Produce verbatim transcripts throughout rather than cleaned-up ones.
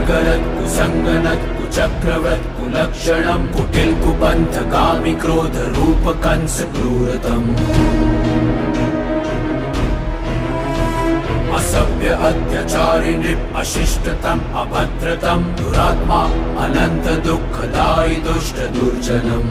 कुकर्करत् कुसंगनत् कुचक्रवत् कुलक्षणं कुटिल कुपंथगामी क्रोध रूप कंस क्रूरतम् असभ्य अत्याचारी नृप अशिष्टतम अभद्रतम दुरात्मा अनंत दुखदायी दुष्ट दुर्जनम।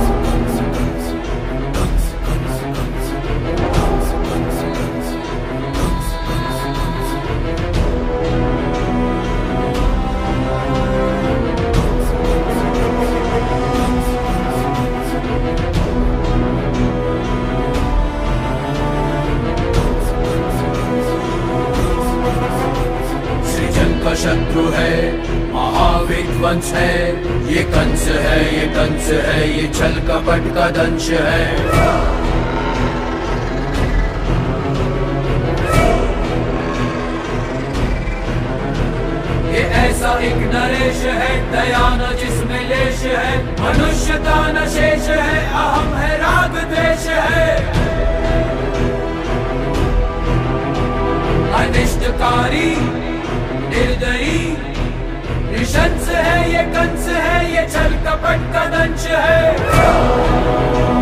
शत्रु है महाविध्वंस है ये कंस है, ये कंस है, ये छल कपट का दंश है। ये ऐसा एक नरेश है दया न जिसमें लेश है, मनुष्यता न शेष है, अहम है राग द्वेष है। अनिष्टकारी निर्दयी निशंस है ये कंस है, ये छल कपट का दंश है।